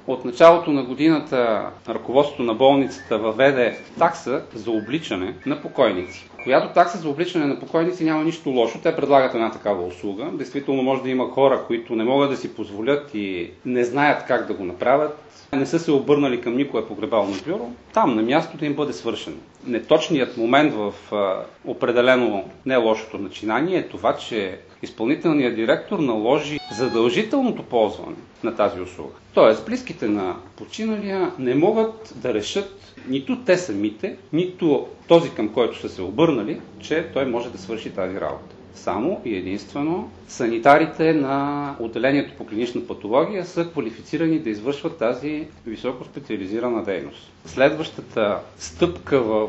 От началото на годината ръководството на болницата въведе такса за обличане на покойници. Която такса за обличане на покойници няма нищо лошо. Те предлагат една такава услуга. Действително може да има хора, които не могат да си позволят и не знаят как да го направят. Не са се обърнали към никое погребално бюро. Там на място да им бъде свършено. Неточният момент в определено не лошото начинание е това, че изпълнителният директор наложи задължителното ползване на тази услуга. Тоест, близките на починалия не могат да решат нито те самите, нито този, към който са се обърнали, че той може да свърши тази работа. Само и единствено санитарите на отделението по клинична патология са квалифицирани да извършват тази високо специализирана дейност. Следващата стъпка в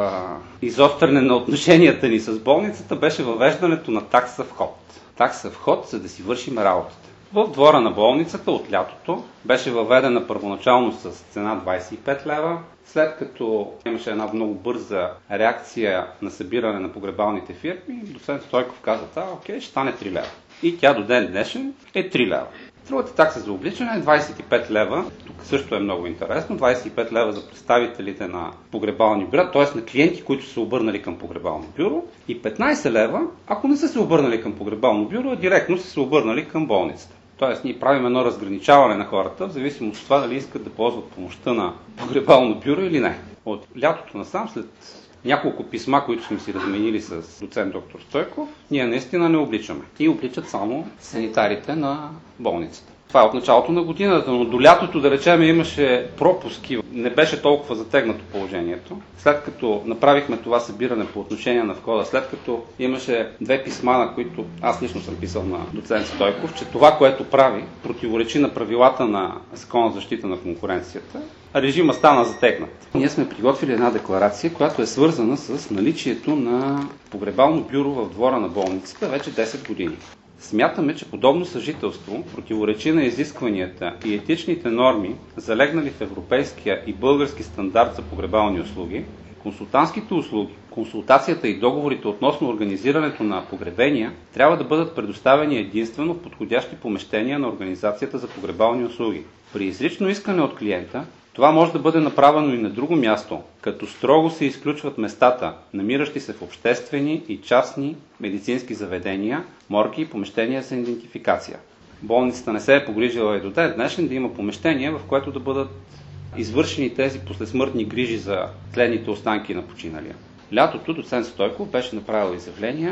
изостряне на отношенията ни с болницата беше въвеждането на такса вход. Такса вход, за да си вършим работата. В двора на болницата от лятото беше въведена първоначално с цена 25 лева, след като имаше една много бърза реакция на събиране на погребалните фирми, доцент Стойков каза, окей, ще стане 3 лева. И тя до ден днешен е 3 лева. Другата такса за обличане е 25 лева. Тук също е много интересно. 25 лева за представителите на погребални бюра, т.е. на клиенти, които са се обърнали към погребално бюро. И 15 лева, ако не са се обърнали към погребално бюро, а директно са се обърнали към болницата. Тоест, ние правим едно разграничаване на хората, в зависимост от това дали искат да ползват помощта на погребално бюро или не. От лятото насам, след няколко писма, които сме си разменили с доцент доктор Стойков, ние наистина не обличаме. И обличат само санитарите на болницата. Това е от началото на годината, но до лятото, да речем, имаше пропуски. Не беше толкова затегнато положението. След като направихме това събиране по отношение на входа, след като имаше 2 писма, на които аз лично съм писал на доцент Стойков, че това, което прави, противоречи на правилата на Закона за защита на конкуренцията, режима стана затегнат. Ние сме приготвили една декларация, която е свързана с наличието на погребално бюро в двора на болницата вече 10 години. Смятаме, че подобно съжителство противоречи на изискванията и етичните норми, залегнали в европейския и български стандарт за погребални услуги, консултантските услуги, консултацията и договорите относно организирането на погребения трябва да бъдат предоставени единствено в подходящи помещения на Организацията за погребални услуги. При изрично искане от клиента, това може да бъде направено и на друго място, като строго се изключват местата, намиращи се в обществени и частни медицински заведения, морги и помещения за идентификация. Болницата не се е погрижила и до ден днешен да има помещение, в което да бъдат извършени тези послесмъртни грижи за тленните останки на починалия. Лятото доцент Стойков беше направил изявление,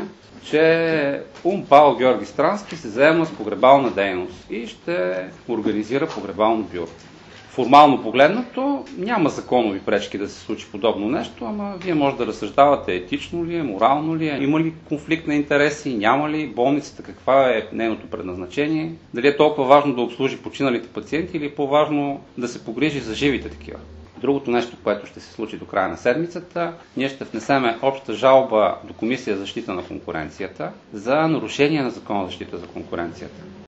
че Павел Георги Странски се заема с погребална дейност и ще организира погребално бюро. Формално погледнато няма законови пречки да се случи подобно нещо, ама вие може да разсъждавате етично ли е, морално ли е, има ли конфликт на интереси, няма ли, болницата каква е нейното предназначение, дали е толкова важно да обслужи починалите пациенти или е по-важно да се погрижи за живите такива. Другото нещо, което ще се случи до края на седмицата, ние ще внесеме обща жалба до Комисия за защита на конкуренцията за нарушение на Закона за защита за конкуренцията.